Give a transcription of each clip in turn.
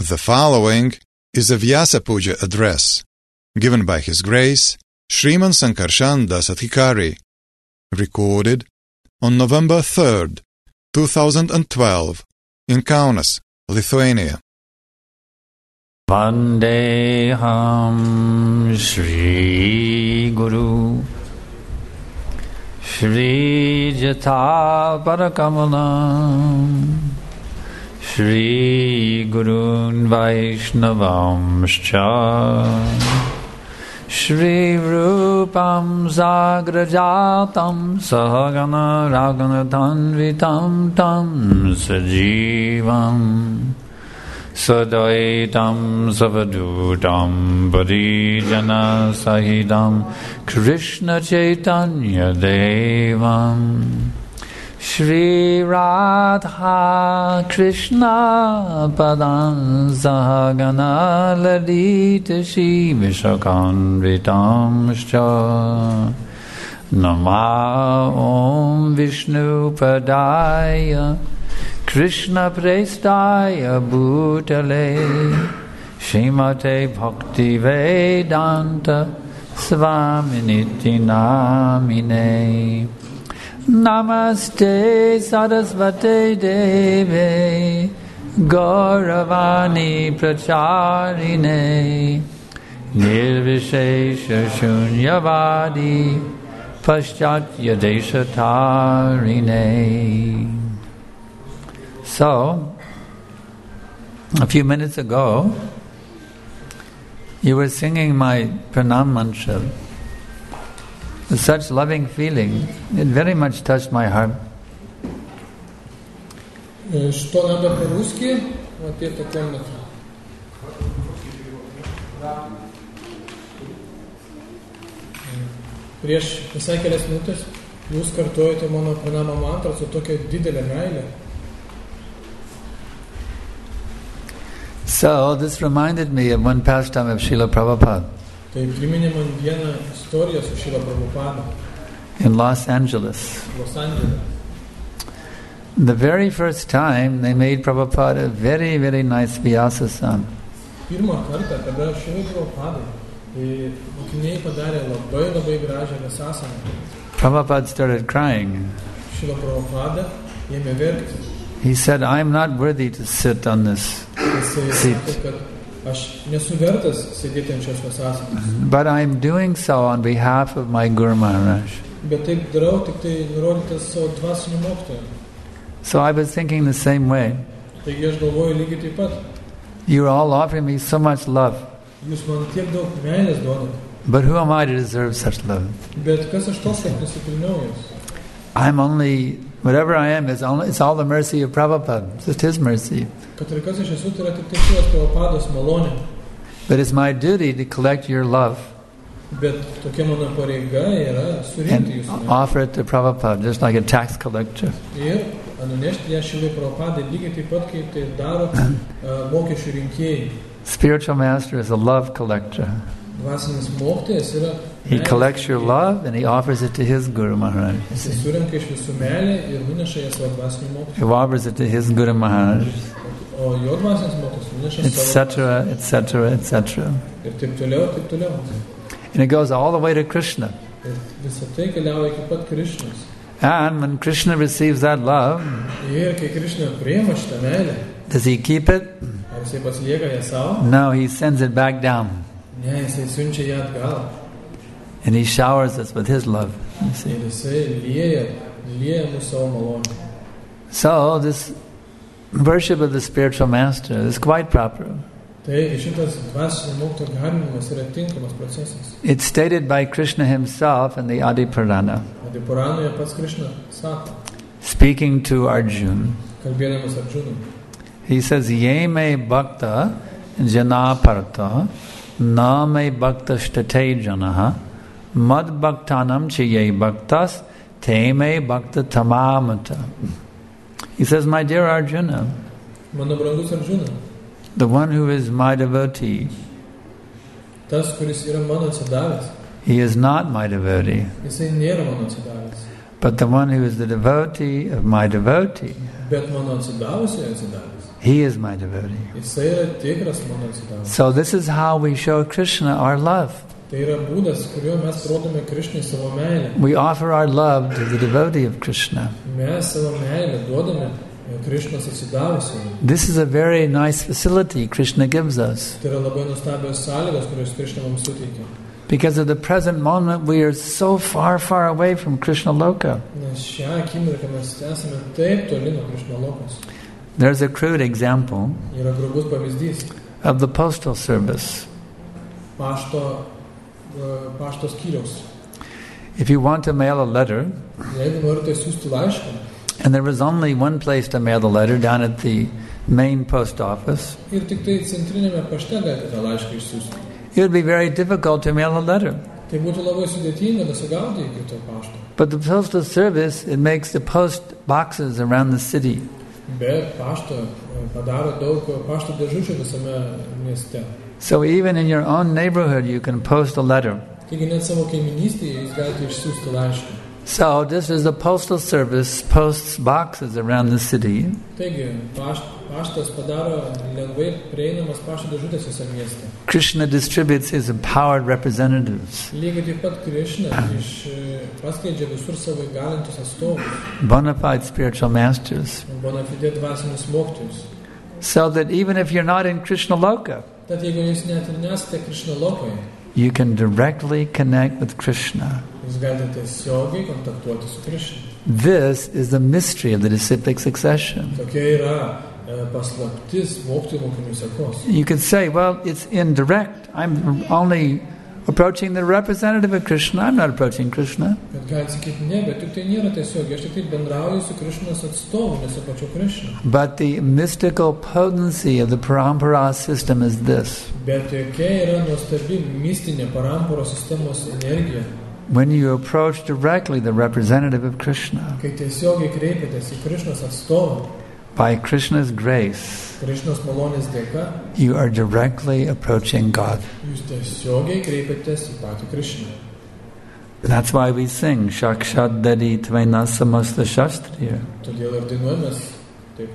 The following is a Vyasa Puja address, given by His Grace Sriman Sankarshan Das Adhikari, recorded on November 3rd, 2012, in Kaunas, Lithuania. Vandeham Shri Guru Shri Jata Parakamalam Shri Gurun Vaishnavamscha Shri Rupam Zagrajatam Sahagana Ragana Tanvitam Tam Sajivam Sadaitam Savadutam Parijana Sahidam Krishna Chaitanya Devam Shri Radha Krishna Padam Sahagana Ladita Shri Vishakanvitam Shcha Nama Om Vishnu Padaya Krishna Prestaya Bhutale Shrimate Bhakti Vedanta Svaminiti Namine Namaste Sarasvate Deve Gauravani Pracharine Nirvishesha Shunyavadi Paschatya Deshatarine. So, a few minutes ago, you were singing my pranam mantra with such loving feeling. It very much touched my heart. Что надо по-русски? Вот эта комната. Prieš visai kelias minutės jūs kartojate mano pranamą mantrą su tokia didelė meilė. So, this reminded me of one pastime of Srila Prabhupada Tai priminė man vieną istoriją su Srila Prabhupada in Los Angeles. Los Andžele. The very first time they made Prabhupada a very, very nice Vyasa song. Pirmą kartą, kada Srila Prabhupada mokiniai padarė labai labai gražią Vyasasaną. Prabhupada started crying. Srila Prabhupada ėmė verkti. He said, I am not worthy to sit on this seat. Aš nesu vertas sėdėti ant šios Vyasasanos. But I am doing so on behalf of my Guru Maharaj. Bet taip darau tik tai nurodytas savo dvasiniu mokytoju. So I was thinking the same way. Taigi aš galvoju lygiai taip pat. You are all offering me so much love. Jūs man tiek daug meilės duodate. But who am I to deserve such love? Bet kas aš toks, kad nusipelniau jūs? I'm only, whatever I am, it's all the mercy of Prabhupada. It's just his mercy. Kad ir kas aš esu, tai yra tik tai Srilas Prabhupados malonė. But it's my duty to collect your love Bet tokia mano pareiga yra surinkti and jūsų meilę. offer it to Prabhupada, just like a tax collector. Ir nunešti ją Srilai Prabhupadai lygiai taip pat, kaip tai daro mokesčių rinkėjai. Spiritual master is a love collector. Dvasinis mokytojas yra He collects your love and he offers it to his Guru Maharaj. Jis surenka iš visų meilę ir nuneša ją savo dvasinių mokytojų. He offers it to his Guru Maharaj, O jo dvasinis mokytojas nuneša savo etc., etc., etc. ir taip toliau, taip toliau. And it goes all the way to Krishna. Ir visą tai keliauja iki pat Krišnos. And when Krishna receives that love, Ir kai Krišna priima šitą meilę, does he keep it? ar jisai pasilieka ją savo? No, he sends it back down. Ne, jisai siunčia ją atgal. And he showers us with his love. You see. Ir jisai lieja mūsų savo malonę. So this worship of the spiritual master is quite proper. Tai šitas dvasinio mokytojo garbinimas yra tinkamas procesas. It's stated by Krishna himself in the Adi Purana, Adi Puranoje pats Krišna sako, speaking to Arjuna. kalbėdamas Arjunui. He says, Ye me bhakta jana parta, na me bhakta shtate janaha, mad bhaktanam chiye bhaktas, te me bhakta tamamata. He says, my dear Arjuna, Mano brangus Arjuna, the one who is my devotee, tas, kuris yra mano atsidavęs, he is not my devotee, jisai nėra mano atsidavęs. but the one who is the devotee of my devotee, Bet mano atsidavusiojo atsidavęs. He is my devotee. Jisai yra tikras mano atsidavęs. So this is how we show Krishna our love. Tai yra būdas, kuriuo mes rodome Krishnai savo meilę. We offer our love to the devotee of Krishna. Mes savo meilę duodame Krishnos atsidavusiam. This is a very nice facility Krishna gives us. Tai yra labai nuostabios sąlygos, kurias Krishna mums suteikia. Because at the present moment we are so far, far away from Krishna Loka. Nes šią akimirką mes esame taip toli nuo Krishna lokos. There's a crude example Yra grubus pavyzdys. of the postal service. Pašto skyriaus. If you want to mail a letter, Jeigu norite siųsti laišką, and there was only one place to mail the letter, down at the main post office, ir tik tai centrinėme pašte galite tą laišką išsiųsti. it would be very difficult to mail a letter. Tai būtų labai sudėtinga nusigauti iki to pašto. But the postal service, it makes the post boxes around the city. Bet pašto padaro daug pašto dėžučių visame mieste. So even in your own neighborhood, you can post a letter. Taigi net savo kaiminystėje jūs galite išsiųsti laišką. So just as the postal service posts boxes around the city, Taigi paštas padaro lengvai prieinamas pašto dėžutės visame mieste. Krishna distributes his empowered representatives, Lygiai taip pat Krishna paskleidžia visur savo įgalintus atstovus, bona fide spiritual masters, bona fide dvasinius mokytojus. so that even if you're not in Krishna Loka, Tad jeigu jūs net ir nesate Krishna lokoje, you can directly connect with Krishna. jūs galite tiesiogiai kontaktuoti su Krishna. This is the mystery of the disciplic succession. Tokia yra paslaptis mokytojų mokinių sekos. You could say, well, it's indirect. I'm only approaching the representative of Krishna. I'm not approaching Krishna. Bet galite sakyti, ne, bet juk tai nėra tiesiogiai. Aš tik tai bendrauju su Krishnos atstovu, ne su pačiu Krishna. But the mystical potency of the parampara system is this. Bet jokia yra nuostabi mistinė paramparo sistemos energija. When you approach directly the representative of Krishna, Kai tiesiogiai kreipiatės į Krishnos atstovą, by Krishna's grace, Krishnos malonės dėka, you are directly approaching God. jūs tiesiogiai kreipiatės į patį Krishną. That's why we sing Shakshat Dedi Tvena Samasta Shastriya. Todėl ir dainuojamės taip.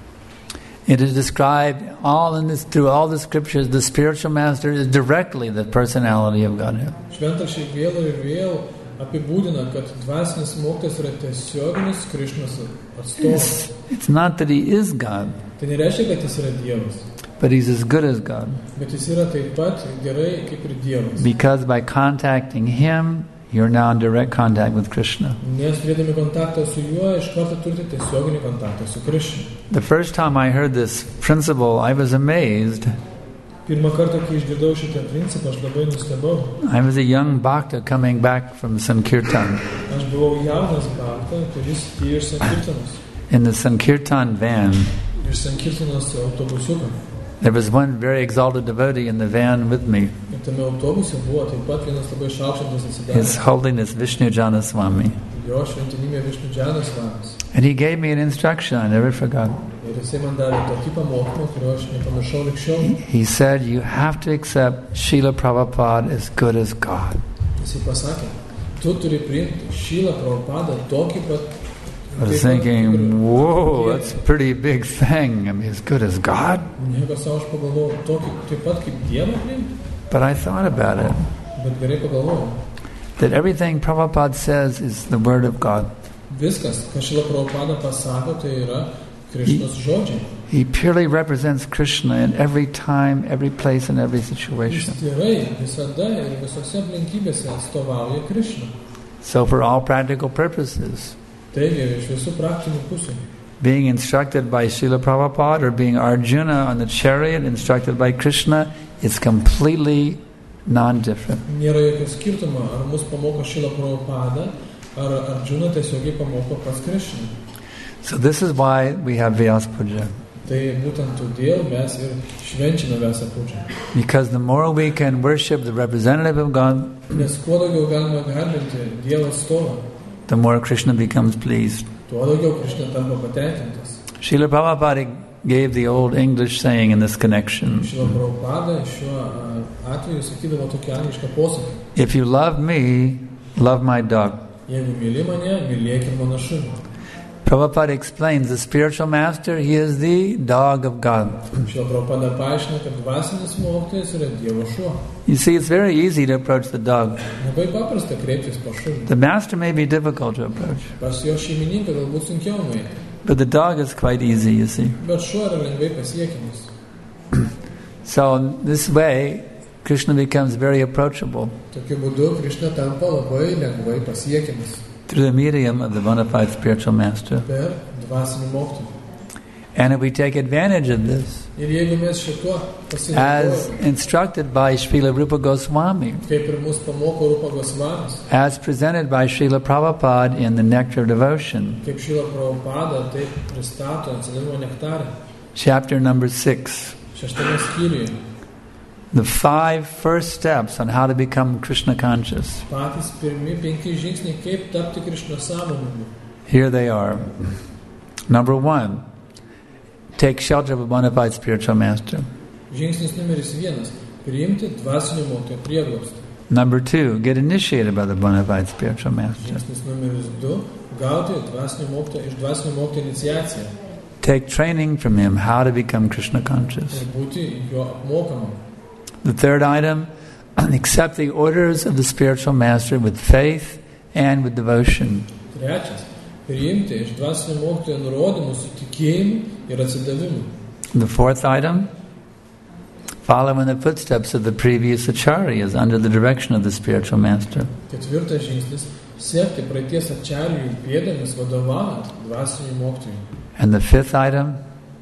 It is described all in this, through all the scriptures, the spiritual master is directly the personality of Godhead. Šventraščiai vėl ir vėl apibūdina, kad dvasinis mokytojas yra tiesioginis Krishnos atstovas. It's not that he is God, Tai nereiškia, kad jis yra Dievas, but he's as good as God. bet jis yra taip pat gerai kaip ir Dievas. Because by contacting him, you're now in direct contact with Krishna. Nes turėdami kontaktą su juo, iš karto turite tiesioginį kontaktą su Krishna. The first time I heard this principle, I was amazed. Pirmą kartą, kai išgirdau šitą principą, aš labai nustebau. I was a young bhakta coming back from Sankirtan. Aš buvau jaunas bhakta, kuris atėjo iš Sankirtanos. In the Sankirtan van, Iš Sankirtanos autobusiuko. there was one very exalted devotee in the van with me, Ir tame autobuse buvo taip pat vienas labai šaukštantis His atsidavęs. Holiness Vishnu Jana Swami. Jo šventinybė Višnudžianas Vanas. And he gave me an instruction I never forgot. Ir jisai man davė tokį pamokymą, kurio aš nepamiršau likščiau. He said, you have to accept Srila Prabhupada as good as God. Jisai pasakė, tu turi priimti Šilą Prabhupadą tokį pat. I was thinking, whoa, that's a pretty big thing. I mean, as good as God? Nieko savo aš pagalvojau, tokį taip pat kaip Dievą priimti. But I thought about it, Bet gerai pagalvojau. that everything Prabhupada says is the word of God. Viskas, ką Šila Prabhupada pasako, tai yra Krishnos žodžiai. He purely represents Krishna in every time, every place, and every Jis situation. tyrai visada ir visose aplinkybėse atstovauja Krishną. So for all practical purposes, Taigi, iš visų praktinių pusių. being instructed by Srila Prabhupada or being Arjuna on the chariot instructed by Krishna, it's completely non-different. Nėra jokio skirtumo, ar mus pamoko Šila Prabhupada, ar Arjuna tiesiogiai pamoko pas Krishną. So this is why we have Vyasa Puja. Tai būtent todėl mes ir švenčiame Vyasa Puja. Because the more we can worship the representative of God, Nes kuo daugiau galime garbinti Dievo atstovą, the more Krishna becomes pleased. tuo daugiau Krishna tampa patenkintas. Srila Prabhupada gave the old English saying in this connection, Šila Prabhupada šiuo atveju sakydavo tokį anglišką posakį. if you love me, love my dog. Jeigu myli mane, mylėk ir mano šunį. Prabhupada explains the spiritual master, he is the dog of God. Šila Prabhupada paaiškina, kad dvasinis mokytojas yra Dievo šuo. You see, it's very easy to approach the dog. Labai paprasta kreiptis pas šunį. The master may be difficult to approach, Pas jo šeimininką galbūt sunkiau nueiti. but the dog is quite easy, you see. Bet šuo yra lengvai pasiekiamas. So in this way, Krishna becomes very approachable Tokiu būdu Krišna tampa labai lengvai pasiekiamas through the medium of the bona fide spiritual master. per dvasinį mokytoją. And if we take advantage of this, Ir jeigu mes šituo as pasinaudojame, instructed by Srila Rupa Goswami, kaip ir mus pamoko Rupa Gosvamis, as presented by Srila Prabhupada in the Nectar of Devotion, kaip Šila Prabhupada taip pristato atsidavimo nektarą, chapter number 6, 6 skyriuje, the 5 first steps on how to become Krishna conscious. patys pirmi 5 žingsniai, kaip tapti Krišna sąmoningu. Here they are. Number 1, take shelter of a bona fide spiritual master. Žingsnis numeris 1 – priimti dvasinio mokytojo prieglobstį. Number 2, get initiated by the bona fide spiritual master. Žingsnis numeris 2 – gauti dvasinio mokytojo, iš dvasinio mokytojo iniciaciją Take training from him how to become Krishna conscious. ir būti jo apmokamam. The third item, accept the orders of the spiritual master with faith and with devotion. Trečias – priimti iš dvasinio mokytojo nurodymus su tikėjimu ir atsidavimu. The fourth item, follow in the footsteps of the previous acharyas under the direction of the spiritual master. Ketvirtas žingsnis – sekti praeities acharyjų pėdomis vadovaujant dvasiniui mokytojui. And the fifth item,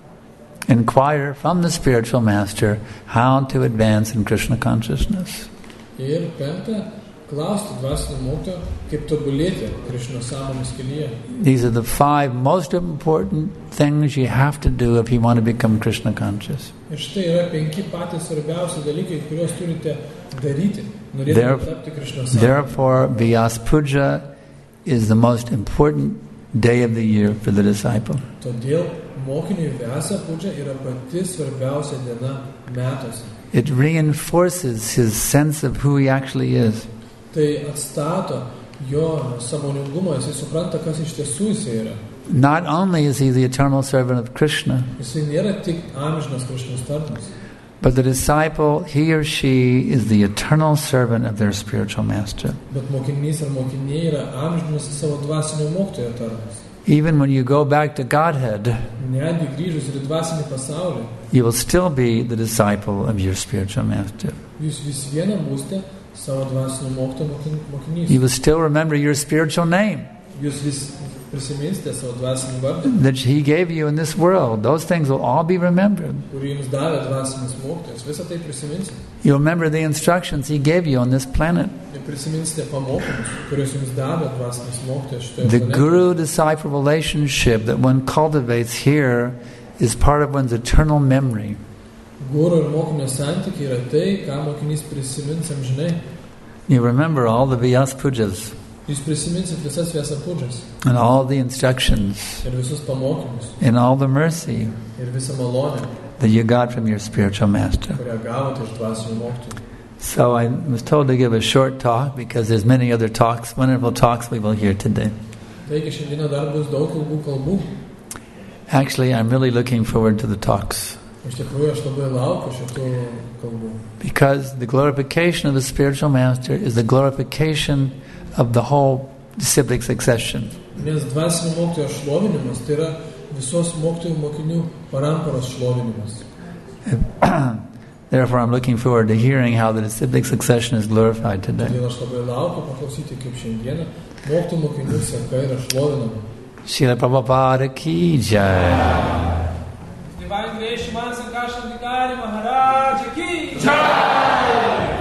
inquire from the spiritual master how to advance in Krishna consciousness. Ir penktą – klausti dvasinio mokytojo, kaip tobulėti Krišnos sąmonės kelyje. These are the 5 most important things you have to do if you want to become Krishna conscious. Ir štai yra 5 patys svarbiausi dalykai, kuriuos turite daryti, norėdami tapti Krišnos sąmonės. Therefore, Vyas Puja is the most important day of the year for the disciple. Todėl mokiniui Vyasa Puja yra pati svarbiausia diena metuose. It reinforces his sense of who he actually is. Tai atstato jo sąmoningumą, jisai supranta, kas iš tiesų jisai yra. Not only is he the eternal servant of Krishna, Jisai nėra tik amžinas Krišnos tarnas, but the disciple, he or she, is the eternal servant of their spiritual master. bet mokinys ar mokiniai yra amžinas savo dvasinio mokytojo tarnas. Even when you go back to Godhead, Netgi grįžus ir į dvasinį pasaulį, you will still be the disciple of your spiritual master. jūs vis viena būsite savo dvasinio mokytojo mokinys. You will still remember your spiritual name Jūs vis prisiminsite savo dvasinį vardą, that he gave you in this world. Those things will all be remembered. kurį jums davė dvasinis mokytojas. Visą tai prisiminsite. You'll remember the instructions he gave you on this planet. Ir prisiminsite pamokymus, kuriuos jums davė dvasinis mokytojas šitoje The planetoje. guru-disciple relationship that one cultivates here is part of one's eternal memory. Guru ir mokinio santykiai yra tai, ką mokinys prisimins amžinai. You remember all the Vyas Pujas Jūs prisiminsit visas Vyasa Pujas and all the instructions ir visus pamokymus and all the mercy ir visą malonę, that you got from your spiritual master. kurią gavote iš dvasinio mokytojo. So I was told to give a short talk because there's many other talks, wonderful talks we will hear today. Taigi šiandieną dar bus daug ilgų kalbų. Actually, I'm really looking forward to the talks Iš tikrųjų, aš labai laukiu šitų kalbų. because the glorification of the spiritual master is the glorification of the whole disciplic succession. Nes dvasinio mokytojo šlovinimas tai yra visos mokytojų mokinių paramparos šlovinimas. Therefore, I'm looking forward to hearing how the disciplic succession is glorified today. Todėl aš labai laukiu paklausyti, kaip šiandieną mokytojų mokinių seka yra šlovinama. Srila Prabhupada ki jai. Divine Grace Shriman Sankar Shandikari Maharaj ki jai!